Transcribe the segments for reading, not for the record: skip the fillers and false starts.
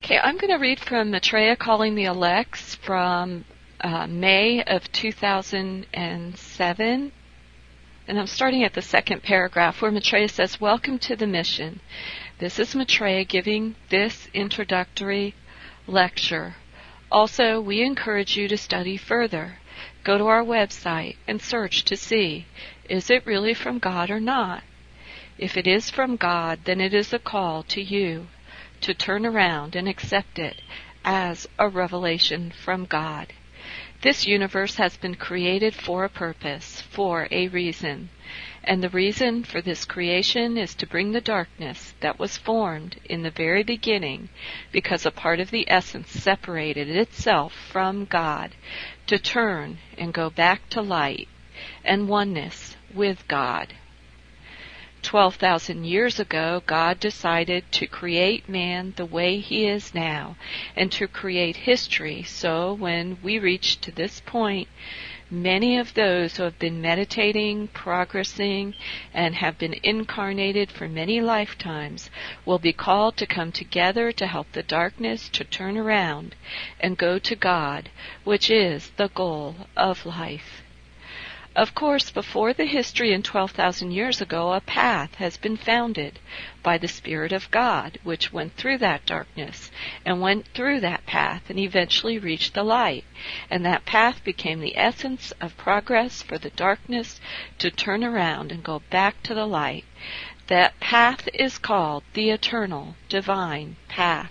Okay, I'm going to read from Maitreya Calling the Elects from May of 2007. And I'm starting at the second paragraph where Maitreya says, "Welcome to the mission. This is Maitreya giving this introductory lecture. Also, we encourage you to study further. Go to our website and search to see, is it really from God or not? If it is from God, then it is a call to you to turn around and accept it as a revelation from God. This universe has been created for a purpose, for a reason. And the reason for this creation is to bring the darkness that was formed in the very beginning, because a part of the essence separated itself from God, to turn and go back to light and oneness with God. 12,000 years ago, God decided to create man the way he is now and to create history. So when we reach to this point, many of those who have been meditating, progressing, and have been incarnated for many lifetimes will be called to come together to help the darkness to turn around and go to God, which is the goal of life. Of course, before the history in 12,000 years ago, a path has been founded by the Spirit of God, which went through that darkness and went through that path and eventually reached the light. And that path became the essence of progress for the darkness to turn around and go back to the light. That path is called the eternal divine path.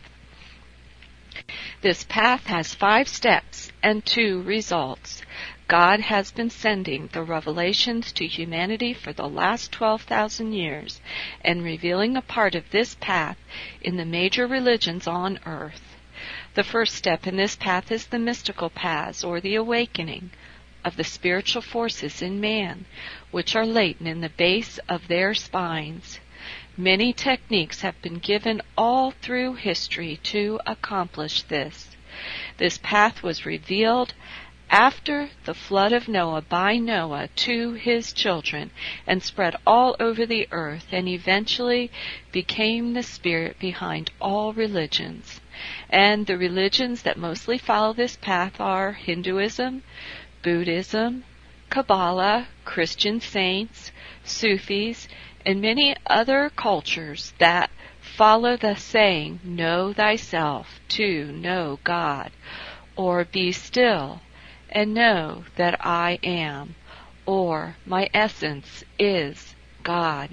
This path has 5 steps and 2 results. God has been sending the revelations to humanity for the last 12,000 years and revealing a part of this path in the major religions on earth. The first step in this path is the mystical paths, or the awakening of the spiritual forces in man, which are latent in the base of their spines. Many techniques have been given all through history to accomplish this. This path was revealed after the flood of Noah by Noah to his children and spread all over the earth and eventually became the spirit behind all religions. And the religions that mostly follow this path are Hinduism, Buddhism, Kabbalah, Christian saints, Sufis, and many other cultures that follow the saying, know thyself to know God, or be still and know that I am, or my essence is God.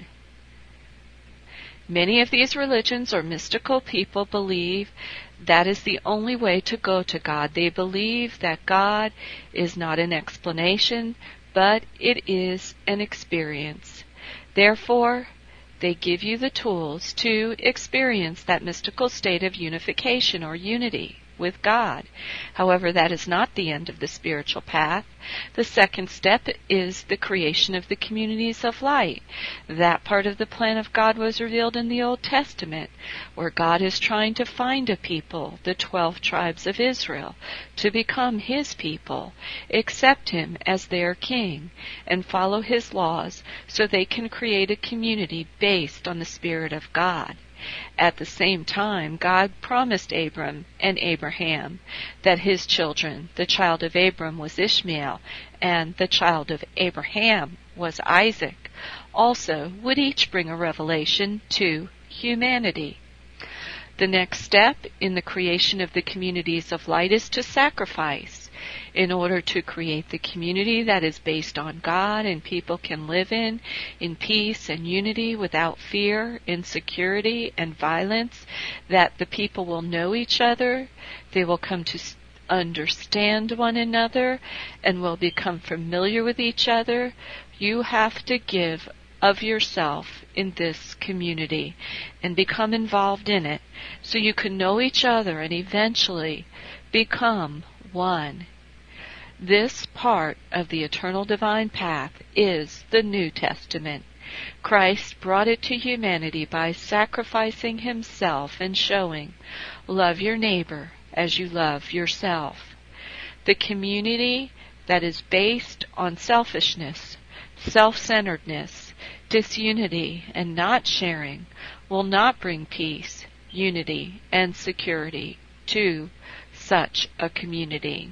Many of these religions or mystical people believe that is the only way to go to God. They believe that God is not an explanation, but it is an experience. Therefore, they give you the tools to experience that mystical state of unification or unity with God. However, that is not the end of the spiritual path. The second step is the creation of the communities of light. That part of the plan of God was revealed in the Old Testament, where God is trying to find a people, the 12 tribes of Israel, to become his people, accept him as their king, and follow his laws so they can create a community based on the Spirit of God. At the same time, God promised Abram and Abraham that his children, the child of Abram was Ishmael, and the child of Abraham was Isaac, also would each bring a revelation to humanity. The next step in the creation of the communities of light is to sacrifice in order to create the community that is based on God and people can live in peace and unity without fear, insecurity, and violence, that the people will know each other, they will come to understand one another, and will become familiar with each other. You have to give of yourself in this community and become involved in it so you can know each other and eventually become one. This part of the eternal divine path is the New Testament. Christ brought it to humanity by sacrificing himself and showing, love your neighbor as you love yourself. The community that is based on selfishness, self-centeredness, disunity, and not sharing will not bring peace, unity and security to such a community.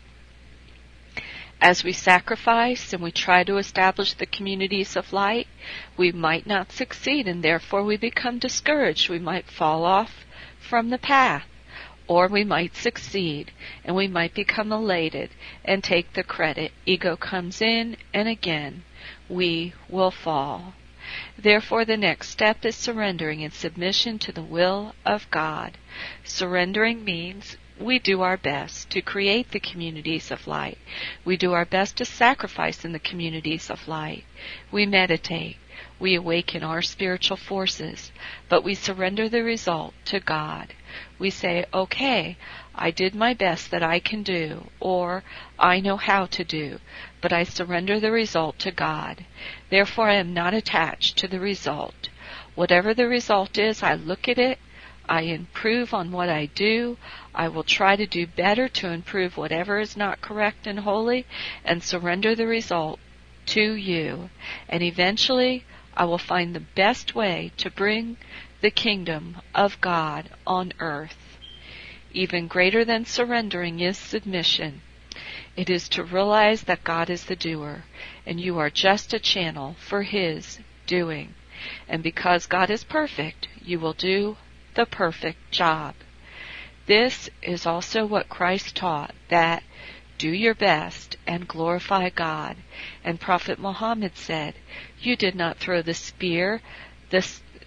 As we sacrifice and we try to establish the communities of light, we might not succeed, and therefore we become discouraged. We might fall off from the path, or we might succeed, and we might become elated and take the credit. Ego comes in, and again, we will fall. Therefore, the next step is surrendering and submission to the will of God. Surrendering means we do our best to create the communities of light. We do our best to sacrifice in the communities of light. We meditate. We awaken our spiritual forces, but we surrender the result to God. We say, okay, I did my best that I can do, or I know how to do, but I surrender the result to God. Therefore, I am not attached to the result. Whatever the result is, I look at it, I improve on what I do, I will try to do better to improve whatever is not correct and holy, and surrender the result to you. And eventually, I will find the best way to bring the kingdom of God on earth. Even greater than surrendering is submission. It is to realize that God is the doer, and you are just a channel for His doing. And because God is perfect, you will do the perfect job. This is also what Christ taught, that do your best and glorify God. And Prophet Muhammad said, you did not throw the spear, the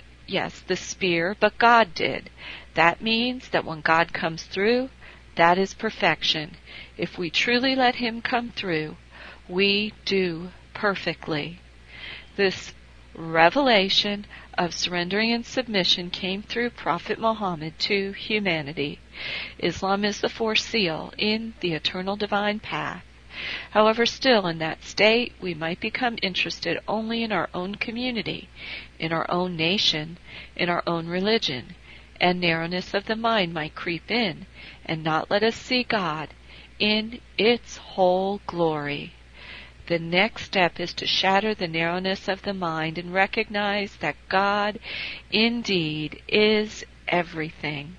spear, but God did. That means that when God comes through, that is perfection. If we truly let Him come through, we do perfectly. This revelation of surrendering and submission came through Prophet Muhammad to humanity. Islam is the fourth seal in the eternal divine path. However, still in that state, we might become interested only in our own community, in our own nation, in our own religion, and narrowness of the mind might creep in and not let us see God in its whole glory. The next step is to shatter the narrowness of the mind and recognize that God indeed is everything.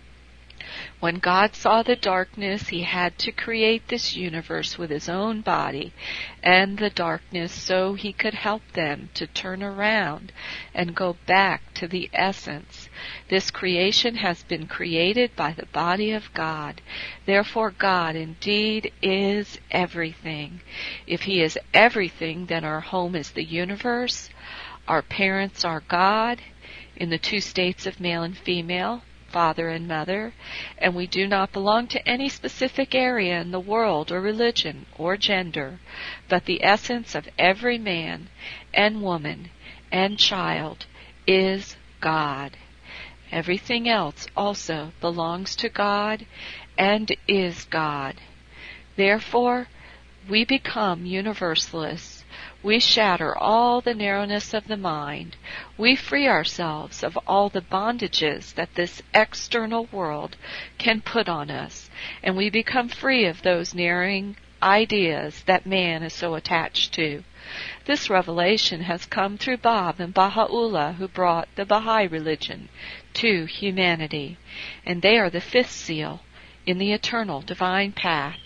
When God saw the darkness, He had to create this universe with His own body and the darkness so He could help them to turn around and go back to the essence. This creation has been created by the body of God. Therefore, God indeed is everything. If He is everything, then our home is the universe. Our parents are God in the two states of male and female, father and mother, and we do not belong to any specific area in the world or religion or gender, but the essence of every man and woman and child is God. Everything else also belongs to God and is God. Therefore, we become universalists. We shatter all the narrowness of the mind. We free ourselves of all the bondages that this external world can put on us, and we become free of those narrowing ideas that man is so attached to. This revelation has come through Bab and Baha'u'llah, who brought the Baha'i religion to humanity, and they are the fifth seal in the eternal divine path.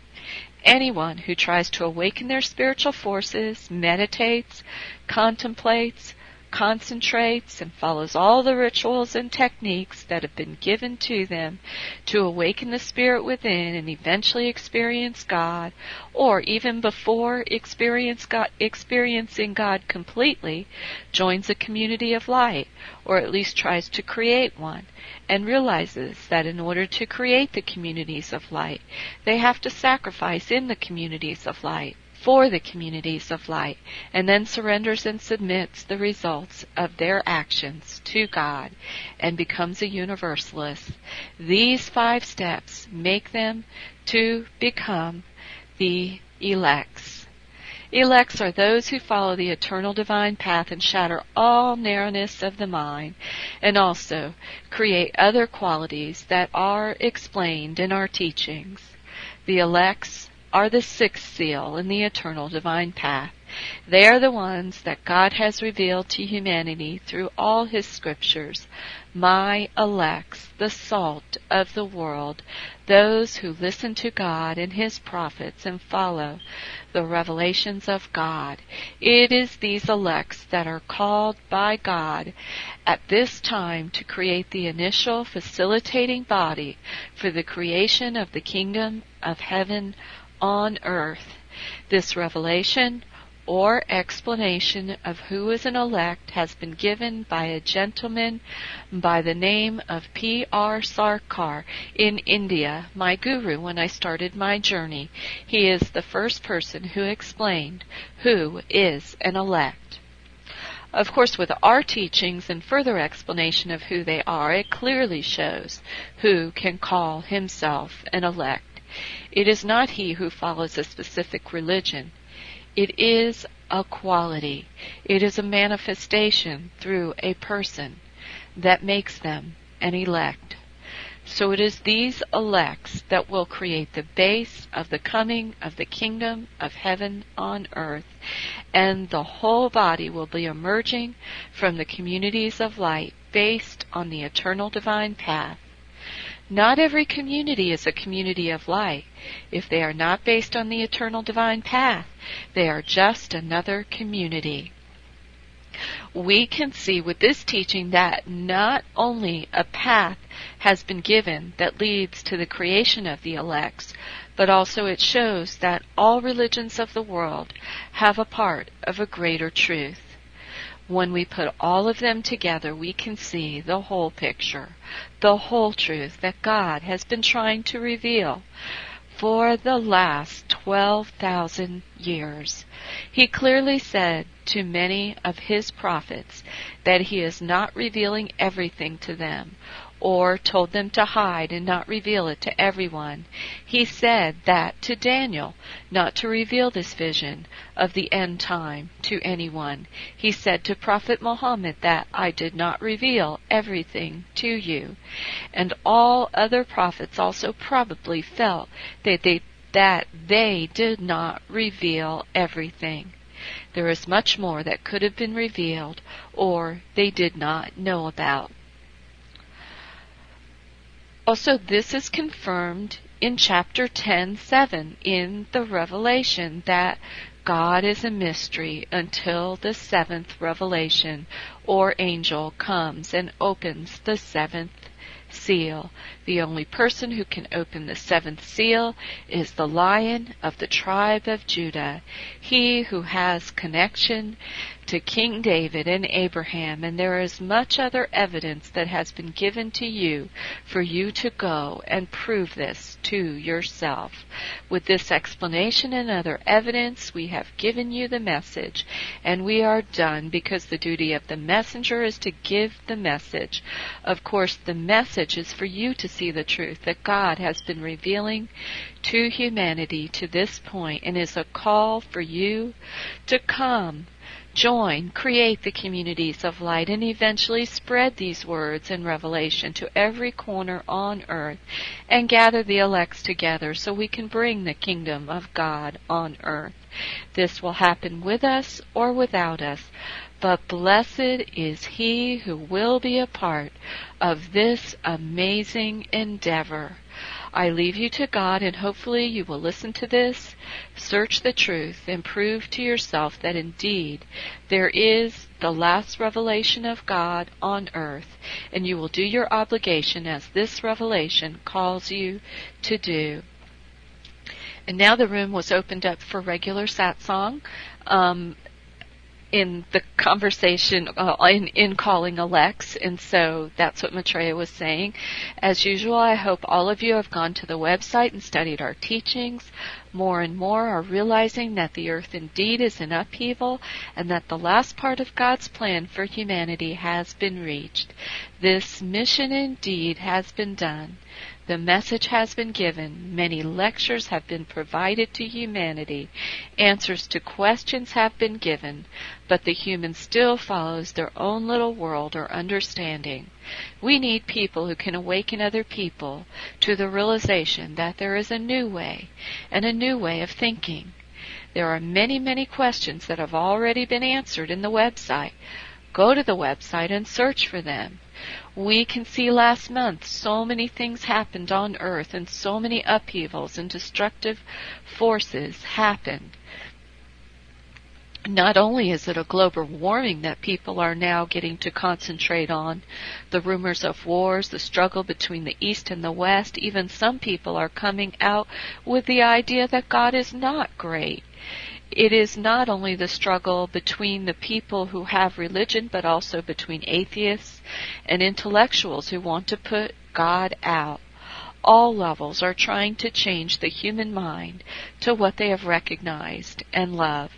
Anyone who tries to awaken their spiritual forces, meditates, contemplates, concentrates, and follows all the rituals and techniques that have been given to them to awaken the spirit within and eventually experience God, or even before experiencing God completely, joins a community of light, or at least tries to create one, and realizes that in order to create the communities of light, they have to sacrifice in the communities of light, for the communities of light, and then surrenders and submits the results of their actions to God and becomes a universalist. These 5 steps make them to become the elects. Elects are those who follow the eternal divine path and shatter all narrowness of the mind, and also create other qualities that are explained in our teachings. The elects are the 6th seal in the eternal divine path. They are the ones that God has revealed to humanity through all His scriptures. My elects, the salt of the world, those who listen to God and His prophets and follow the revelations of God. It is these elects that are called by God at this time to create the initial facilitating body for the creation of the kingdom of heaven on earth. This revelation or explanation of who is an elect has been given by a gentleman by the name of P.R. Sarkar in India, my guru when I started my journey. He is the first person who explained who is an elect. Of course, with our teachings and further explanation of who they are, it clearly shows who can call himself an elect. It is not he who follows a specific religion. It is a quality. It is a manifestation through a person that makes them an elect. So it is these elects that will create the base of the coming of the kingdom of heaven on earth, and the whole body will be emerging from the communities of light based on the eternal divine path. Not every community is a community of light. If they are not based on the eternal divine path, they are just another community. We can see with this teaching that not only a path has been given that leads to the creation of the elects, but also it shows that all religions of the world have a part of a greater truth. When we put all of them together, we can see the whole picture, the whole truth that God has been trying to reveal for the last 12,000 years. He clearly said to many of His prophets that He is not revealing everything to them, or told them to hide and not reveal it to everyone. He said that to Daniel, not to reveal this vision of the end time to anyone. He said to Prophet Muhammad that I did not reveal everything to you. And all other prophets also probably felt that they did not reveal everything. There is much more that could have been revealed or they did not know about. Also, this is confirmed in chapter 10:7 in the Revelation that God is a mystery until the seventh revelation or angel comes and opens the seventh seal. The only person who can open the seventh seal is the Lion of the tribe of Judah, he who has connection to King David and Abraham, and there is much other evidence that has been given to you for you to go and prove this to yourself. With this explanation and other evidence, we have given you the message, and we are done, because the duty of the messenger is to give the message. Of course, the message is for you to see the truth that God has been revealing to humanity to this point, and is a call for you to come, join, create the communities of light, and eventually spread these words and revelation to every corner on earth, and gather the elects together so we can bring the kingdom of God on earth. This will happen with us or without us, but blessed is he who will be a part of this amazing endeavor. I leave you to God, and hopefully you will listen to this, search the truth, and prove to yourself that indeed there is the last revelation of God on earth, and you will do your obligation as this revelation calls you to do. And now the room was opened up for regular satsang. In the conversation in calling elects, and so that's what Maitreya was saying. As usual, I hope all of you have gone to the website and studied our teachings. More and more are realizing that the earth indeed is in upheaval, and that the last part of God's plan for humanity has been reached. This mission indeed has been done. The message has been given. Many lectures have been provided to humanity. Answers to questions have been given, but the human still follows their own little world or understanding. We need people who can awaken other people to the realization that there is a new way, and a new way of thinking. There are many, many questions that have already been answered in the website. Go to the website and search for them. We can see last month so many things happened on Earth and so many upheavals and destructive forces happened. Not only is it a global warming that people are now getting to concentrate on, the rumors of wars, the struggle between the East and the West, even some people are coming out with the idea that God is not great. It is not only the struggle between the people who have religion, but also between atheists and intellectuals who want to put God out. All levels are trying to change the human mind to what they have recognized and loved.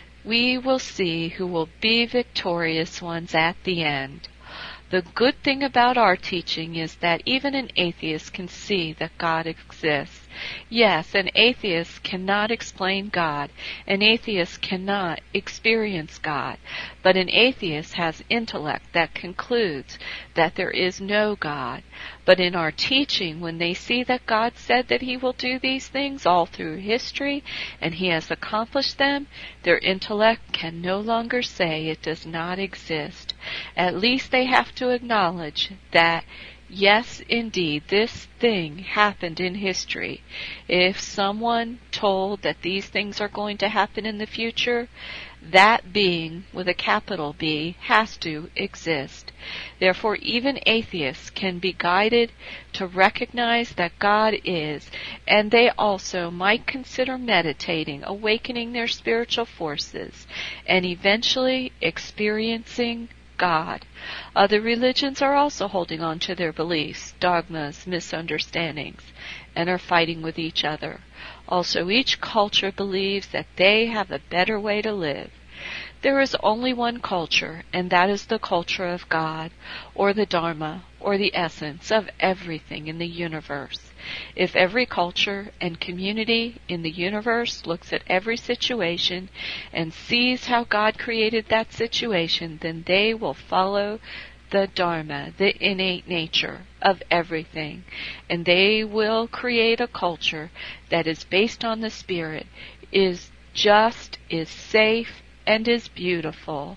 We will see who will be victorious ones at the end. The good thing about our teaching is that even an atheist can see that God exists. Yes, an atheist cannot explain God. An atheist cannot experience God. But an atheist has intellect that concludes that there is no God. But in our teaching, when they see that God said that He will do these things all through history, and He has accomplished them, their intellect can no longer say it does not exist. At least they have to acknowledge that, yes, indeed, this thing happened in history. If someone told that these things are going to happen in the future, that being, with a capital B, has to exist. Therefore, even atheists can be guided to recognize that God is, and they also might consider meditating, awakening their spiritual forces, and eventually experiencing God. Other religions are also holding on to their beliefs, dogmas, misunderstandings, and are fighting with each other. Also, each culture believes that they have a better way to live. There is only one culture, and that is the culture of God, or the Dharma, or the essence of everything in the universe. If every culture and community in the universe looks at every situation and sees how God created that situation, then they will follow the Dharma, the innate nature of everything, and they will create a culture that is based on the Spirit, is just, is safe, and is beautiful.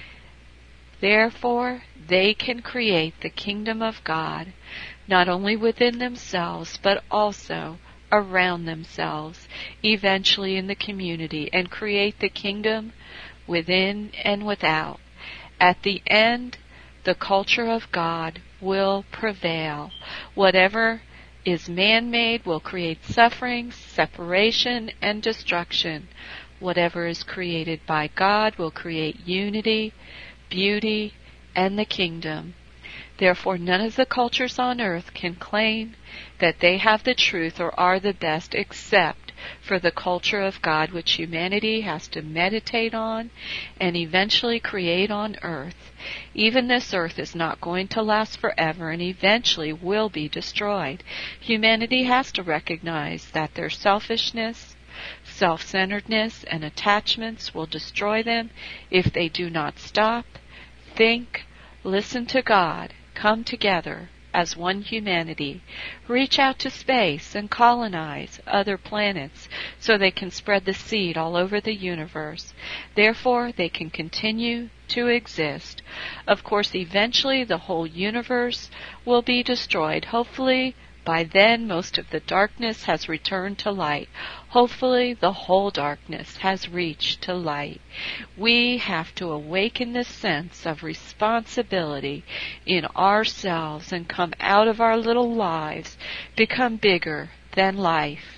Therefore, they can create the kingdom of God, not only within themselves, but also around themselves, eventually in the community, and create the kingdom within and without. At the end, the culture of God will prevail. Whatever is man-made will create suffering, separation, and destruction. Whatever is created by God will create unity, beauty, and the kingdom. Therefore, none of the cultures on earth can claim that they have the truth or are the best except for the culture of God, which humanity has to meditate on and eventually create on earth. Even this earth is not going to last forever and eventually will be destroyed. Humanity has to recognize that their selfishness, self-centeredness, and attachments will destroy them if they do not stop, think, listen to God, come together as one humanity, reach out to space and colonize other planets so they can spread the seed all over the universe. Therefore, they can continue to exist. Of course, eventually the whole universe will be destroyed. Hopefully, by then, most of the darkness has returned to light. Hopefully, the whole darkness has reached to light. We have to awaken this sense of responsibility in ourselves and come out of our little lives, become bigger than life.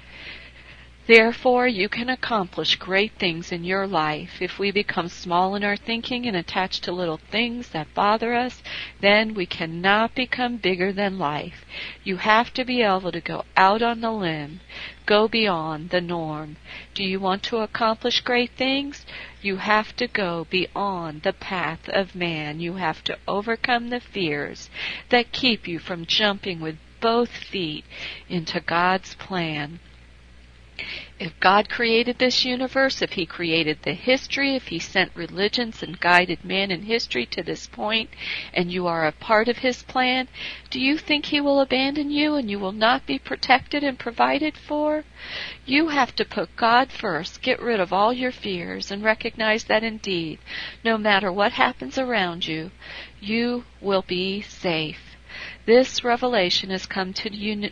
Therefore, you can accomplish great things in your life. If we become small in our thinking and attached to little things that bother us, then we cannot become bigger than life. You have to be able to go out on the limb, go beyond the norm. Do you want to accomplish great things? You have to go beyond the path of man. You have to overcome the fears that keep you from jumping with both feet into God's plan. If God created this universe, if He created the history, if He sent religions and guided man in history to this point, and you are a part of His plan, do you think He will abandon you and you will not be protected and provided for? You have to put God first, get rid of all your fears, and recognize that indeed, no matter what happens around you, you will be safe. This revelation has come to New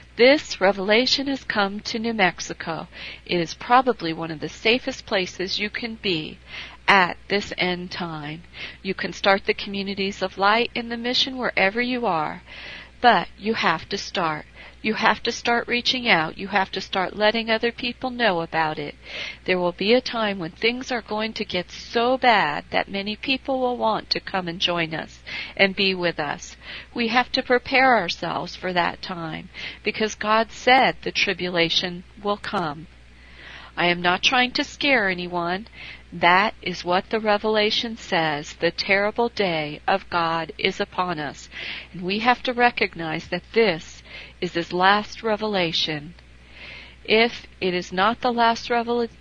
Mexico. It is probably one of the safest places you can be at this end time. You can start the communities of light in the mission wherever you are, but you have to start. You have to start reaching out. You have to start letting other people know about it. There will be a time when things are going to get so bad that many people will want to come and join us and be with us. We have to prepare ourselves for that time because God said the tribulation will come. I am not trying to scare anyone. That is what the Revelation says. The terrible day of God is upon us. And we have to recognize that this is His last revelation. If it is not the last revelation,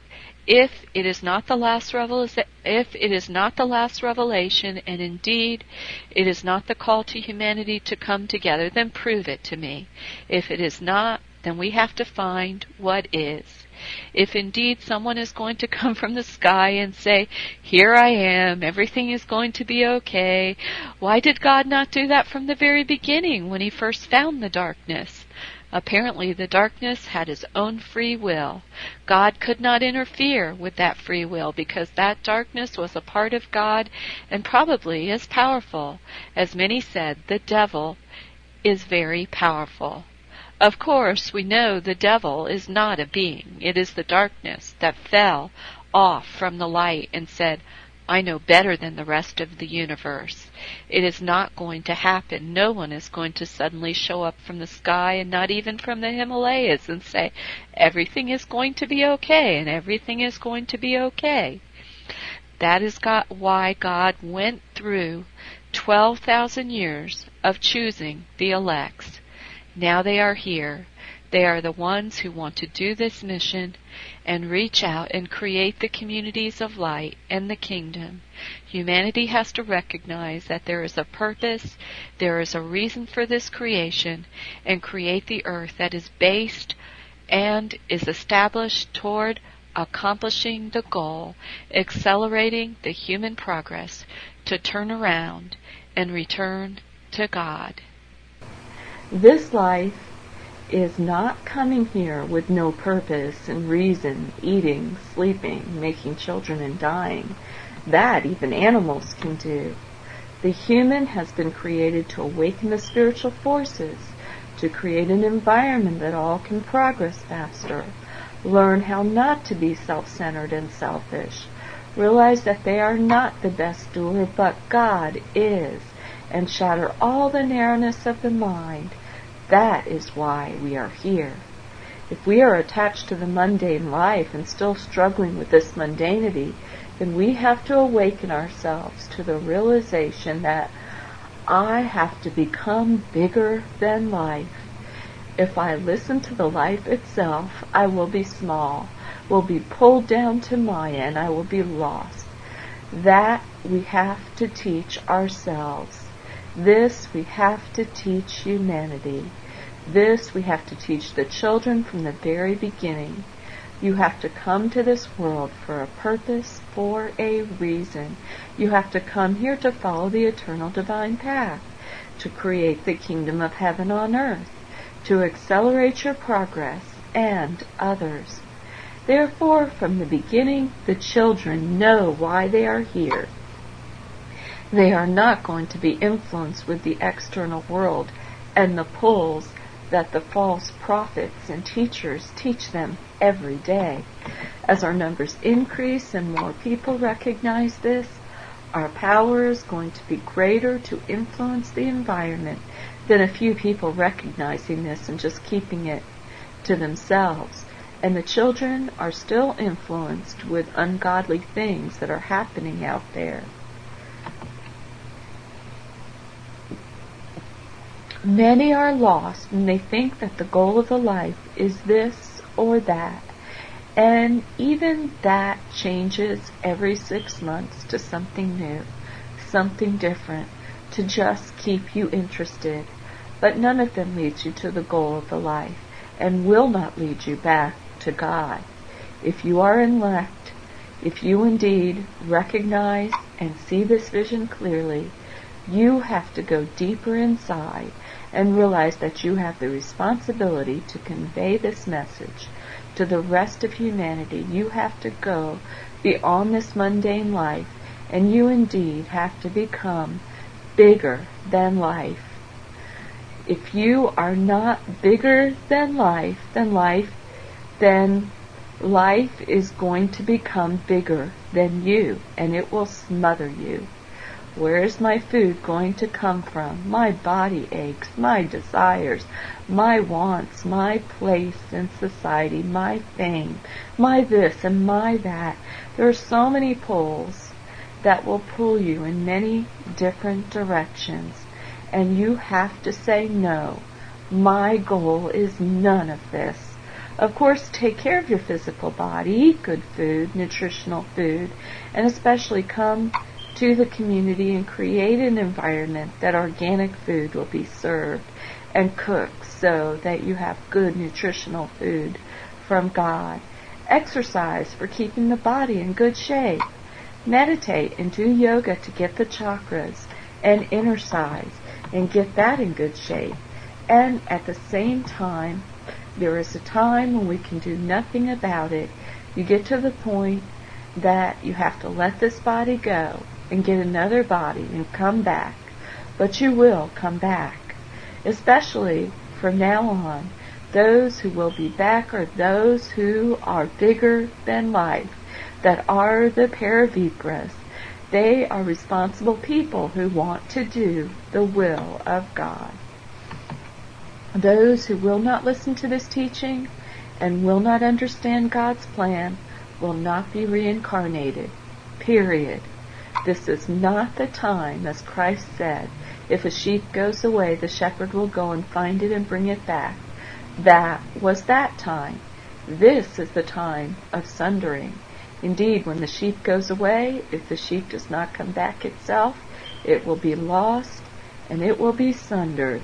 and indeed it is not the call to humanity to come together, then prove it to me. If it is not, then we have to find what is. If indeed someone is going to come from the sky and say, "Here I am, everything is going to be okay," why did God not do that from the very beginning when He first found the darkness? Apparently the darkness had His own free will. God could not interfere with that free will because that darkness was a part of God and probably as powerful. As many said, the devil is very powerful. Of course, we know the devil is not a being. It is the darkness that fell off from the light and said, "I know better than the rest of the universe." It is not going to happen. No one is going to suddenly show up from the sky and not even from the Himalayas and say, "Everything is going to be okay," and everything is going to be okay. That is why God went through 12,000 years of choosing the elects. Now they are here. They are the ones who want to do this mission and reach out and create the communities of light and the kingdom. Humanity has to recognize that there is a purpose, there is a reason for this creation, and create the earth that is based and is established toward accomplishing the goal, accelerating the human progress to turn around and return to God. This life is not coming here with no purpose and reason, eating, sleeping, making children, and dying. That even animals can do. The human has been created to awaken the spiritual forces, to create an environment that all can progress faster, learn how not to be self-centered and selfish, realize that they are not the best doer, but God is, and shatter all the narrowness of the mind. That is why we are here. If we are attached to the mundane life and still struggling with this mundanity, then we have to awaken ourselves to the realization that I have to become bigger than life. If I listen to the life itself, I will be small, will be pulled down to Maya, and I will be lost. That we have to teach ourselves. This we have to teach humanity. This we have to teach the children from the very beginning. You have to come to this world for a purpose, for a reason. You have to come here to follow the eternal divine path, to create the kingdom of heaven on earth, to accelerate your progress and others. Therefore, from the beginning, the children know why they are here. They are not going to be influenced with the external world and the pulls that the false prophets and teachers teach them every day. As our numbers increase and more people recognize this, our power is going to be greater to influence the environment than a few people recognizing this and just keeping it to themselves. And the children are still influenced with ungodly things that are happening out there. Many are lost and they think that the goal of the life is this or that. And even that changes every 6 months to something new, something different, to just keep you interested. But none of them leads you to the goal of the life, and will not lead you back to God. If you are elect, if you indeed recognize and see this vision clearly, you have to go deeper inside and realize that you have the responsibility to convey this message to the rest of humanity. You have to go beyond this mundane life, and you indeed have to become bigger than life. If you are not bigger than life, then life is going to become bigger than you, and it will smother you. Where is my food going to come from? My body aches, my desires, my wants, my place in society, my fame, my this and my that. There are so many pulls that will pull you in many different directions, and you have to say no. My goal is none of this. Of course, take care of your physical body, eat good food, nutritional food, and especially come to the community and create an environment that organic food will be served and cooked so that you have good nutritional food from God. Exercise for keeping the body in good shape. Meditate and do yoga to get the chakras and exercise and get that in good shape. And at the same time, there is a time when we can do nothing about it. You get to the point that you have to let this body go and get another body and come back. But you will come back. Especially from now on, those who will be back are those who are bigger than life, that are the Paravipras. They are responsible people who want to do the will of God. Those who will not listen to this teaching and will not understand God's plan will not be reincarnated. Period. This is not the time, as Christ said, if a sheep goes away, the shepherd will go and find it and bring it back. That was that time. This is the time of sundering. Indeed, when the sheep goes away, if the sheep does not come back itself, it will be lost and it will be sundered.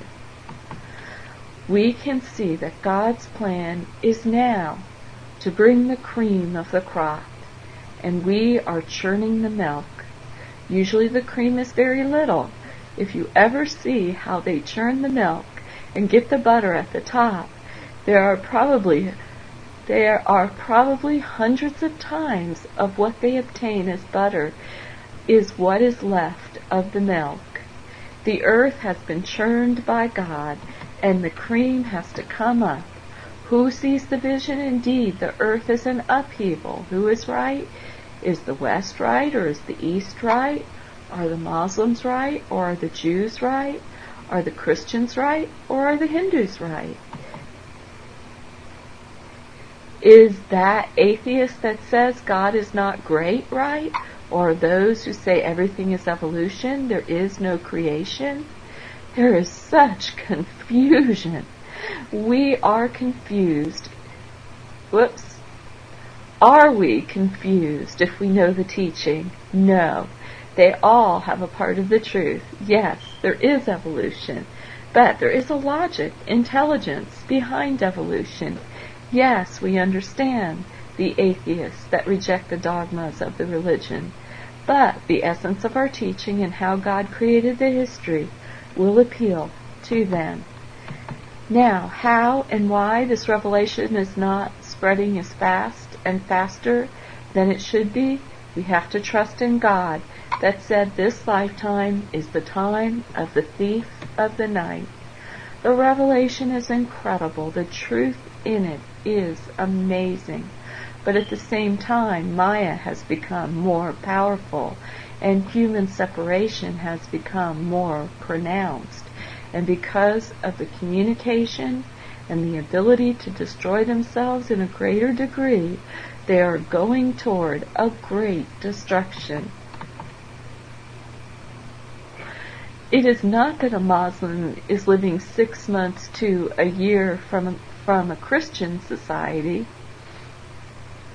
We can see that God's plan is now to bring the cream of the crop, and we are churning the milk. Usually the cream is very little. If you ever see how they churn the milk and get the butter at the top, there are probably hundreds of times of what they obtain as butter is what is left of the milk. The earth has been churned by God, and the cream has to come up. Who sees the vision? Indeed, the earth is an upheaval. Who is right? Is the West right, or is the East right? Are the Muslims right, or are the Jews right? Are the Christians right, or are the Hindus right? Is that atheist that says God is not great right? Or those who say everything is evolution, there is no creation? There is such confusion. We are confused. Whoops. Are we confused if we know the teaching? No. They all have a part of the truth. Yes, there is evolution. But there is a logic, intelligence behind evolution. Yes, we understand the atheists that reject the dogmas of the religion. But the essence of our teaching and how God created the history will appeal to them. Now, how and why this revelation is not spreading as fast and faster than it should be, we have to trust in God that said this lifetime is the time of the thief of the night. The revelation is incredible. The truth in it is amazing. But at the same time, Maya has become more powerful, and human separation has become more pronounced. And because of the communication and the ability to destroy themselves in a greater degree, they are going toward a great destruction. It is not that a Muslim is living 6 months to a year from a Christian society.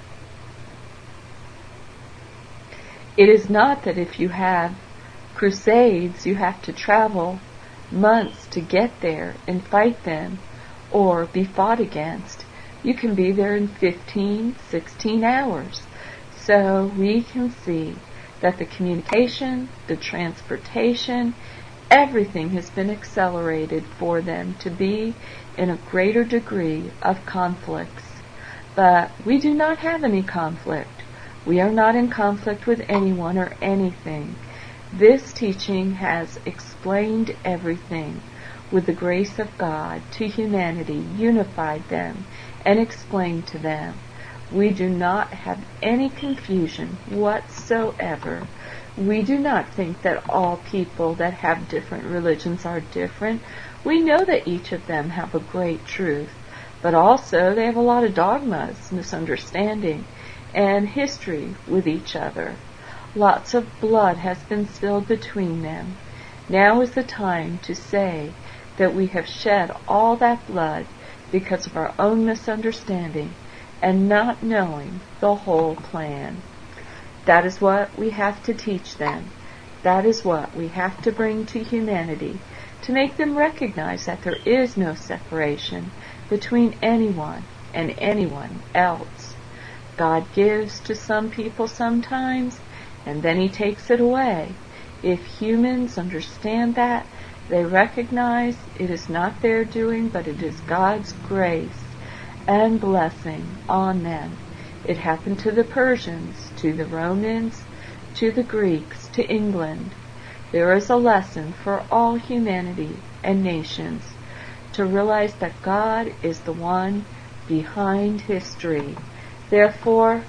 It is not that if you have crusades, you have to travel months to get there and fight them or be fought against. You can be there in 15, 16 hours. So we can see that the communication, the transportation, everything has been accelerated for them to be in a greater degree of conflicts. But we do not have any conflict. We are not in conflict with anyone or anything. This teaching has explained everything with the grace of God to humanity, unified them, and explained to them. We do not have any confusion whatsoever. We do not think that all people that have different religions are different. We know that each of them have a great truth, but also they have a lot of dogmas, misunderstanding, and history with each other. Lots of blood has been spilled between them. Now is the time to say that we have shed all that blood because of our own misunderstanding and not knowing the whole plan. That is what we have to teach them. That is what we have to bring to humanity, to make them recognize that there is no separation between anyone and anyone else. God gives to some people sometimes, and then He takes it away. If humans understand that, they recognize it is not their doing, but it is God's grace and blessing on them. It happened to the Persians, to the Romans, to the Greeks, to England. There is a lesson for all humanity and nations to realize that God is the one behind history. Therefore,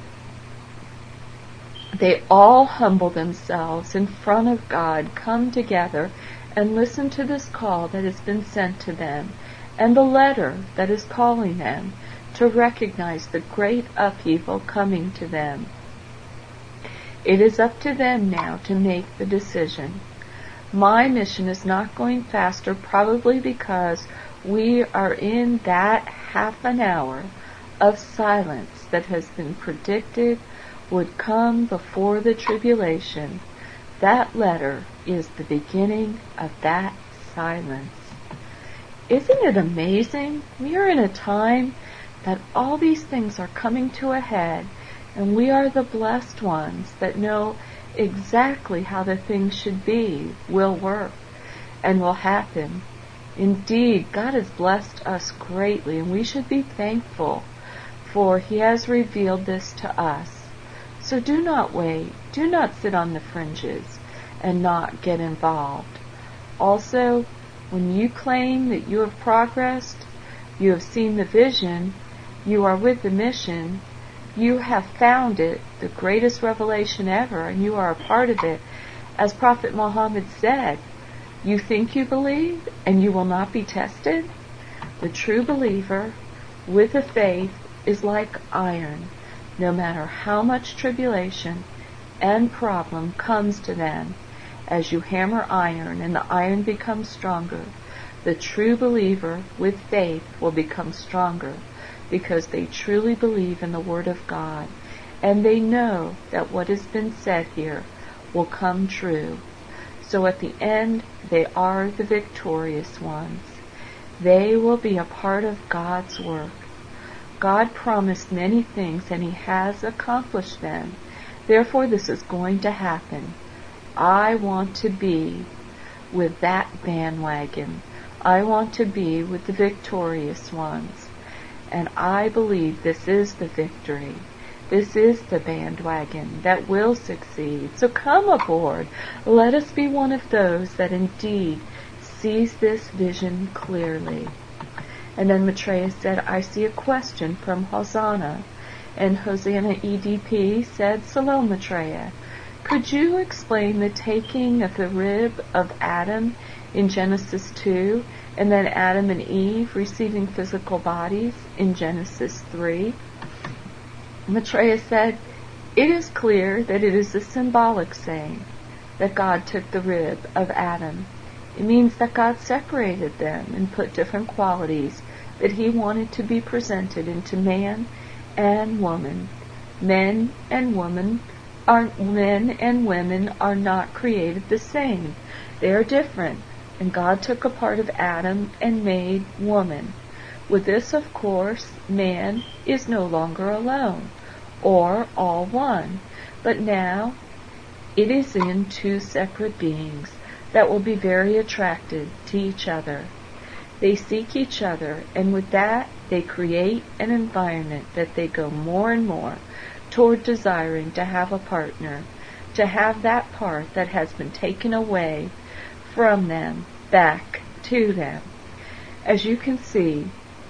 they all humble themselves in front of God, come together, and listen to this call that has been sent to them, and the letter that is calling them to recognize the great upheaval coming to them. It is up to them now to make the decision. My mission is not going faster, probably because we are in that half an hour of silence that has been predicted would come before the tribulation. That letter is the beginning of that silence. Isn't it amazing? We are in a time that all these things are coming to a head, and we are the blessed ones that know exactly how the things should be, will work, and will happen. Indeed, God has blessed us greatly, and we should be thankful, for He has revealed this to us. So do not wait. Do not sit on the fringes and not get involved. Also, when you claim that you have progressed, you have seen the vision, you are with the mission, you have found it, the greatest revelation ever, and you are a part of it. As Prophet Muhammad said, you think you believe and you will not be tested? The true believer with the faith is like iron. No matter how much tribulation and problem comes to them, as you hammer iron and the iron becomes stronger, the true believer with faith will become stronger because they truly believe in the Word of God, and they know that what has been said here will come true. So at the end, they are the victorious ones. They will be a part of God's work. God promised many things, and He has accomplished them. Therefore, this is going to happen. I want to be with that bandwagon. I want to be with the victorious ones. And I believe this is the victory. This is the bandwagon that will succeed. So come aboard. Let us be one of those that indeed sees this vision clearly. And then Maitreya said, I see a question from Hosanna. And Hosanna EDP said, Salam Maitreya. Could you explain the taking of the rib of Adam in Genesis 2, and then Adam and Eve receiving physical bodies in Genesis 3? Maitreya said, it is clear that it is a symbolic saying that God took the rib of Adam. It means that God separated them and put different qualities that He wanted to be presented into man and woman, men and women, Our men and women are not created the same. They are different. And God took a part of Adam and made woman. With this, of course, man is no longer alone, or all one, but now it is in two separate beings that will be very attracted to each other. They seek each other, and with that they create an environment that they go more and more toward desiring to have a partner, to have that part that has been taken away from them back to them. As you can see,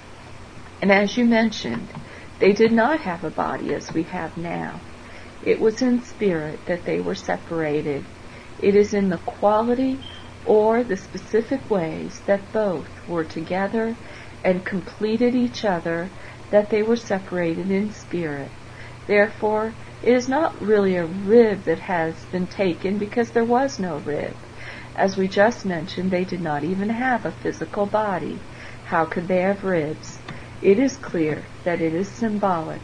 and as you mentioned, they did not have a body as we have now. It was in spirit that they were separated. It is in the quality or the specific ways that both were together and completed each other that they were separated in spirit. Therefore, it is not really a rib that has been taken, because there was no rib. As we just mentioned, they did not even have a physical body. How could they have ribs? It is clear that it is symbolic.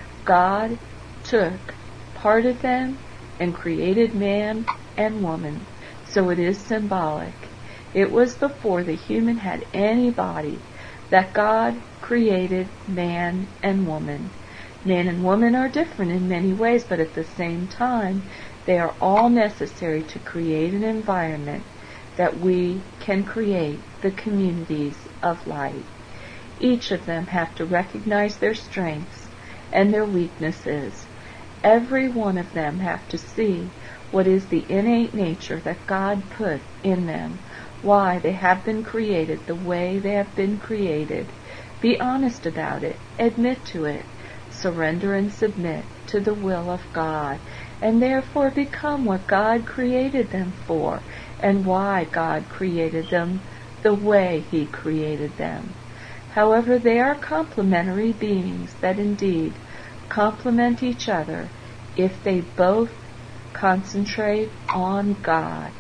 God took part of them and created man and woman. So it is symbolic. It was before the human had any body that God created man and woman. Man and woman are different in many ways, but at the same time, they are all necessary to create an environment that we can create the communities of light. Each of them have to recognize their strengths and their weaknesses. Every one of them have to see what is the innate nature that God put in them, why they have been created the way they have been created. Be honest about it. Admit to it. Surrender and submit to the will of God, and therefore become what God created them for, and why God created them the way He created them. However, they are complementary beings that indeed complement each other if they both concentrate on God.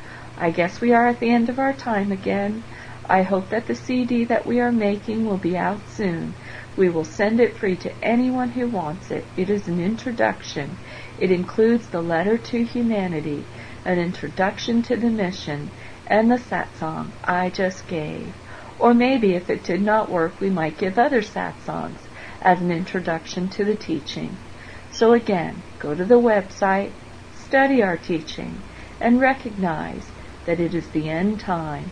I guess we are at the end of our time again. I hope that the CD that we are making will be out soon. We will send it free to anyone who wants it. It is an introduction. It includes the letter to humanity, an introduction to the mission, and the satsang I just gave. Or maybe if it did not work, we might give other satsangs as an introduction to the teaching. So again, go to the website, study our teaching, and recognize that it is the end time.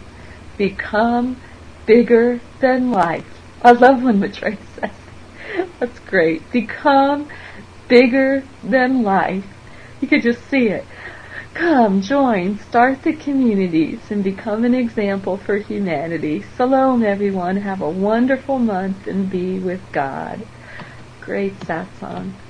Become bigger than life. I love when Maitreya says that. That's great. Become bigger than life. You could just see it. Come, join, start the communities, and become an example for humanity. Shalom, everyone. Have a wonderful month and be with God. Great satsang.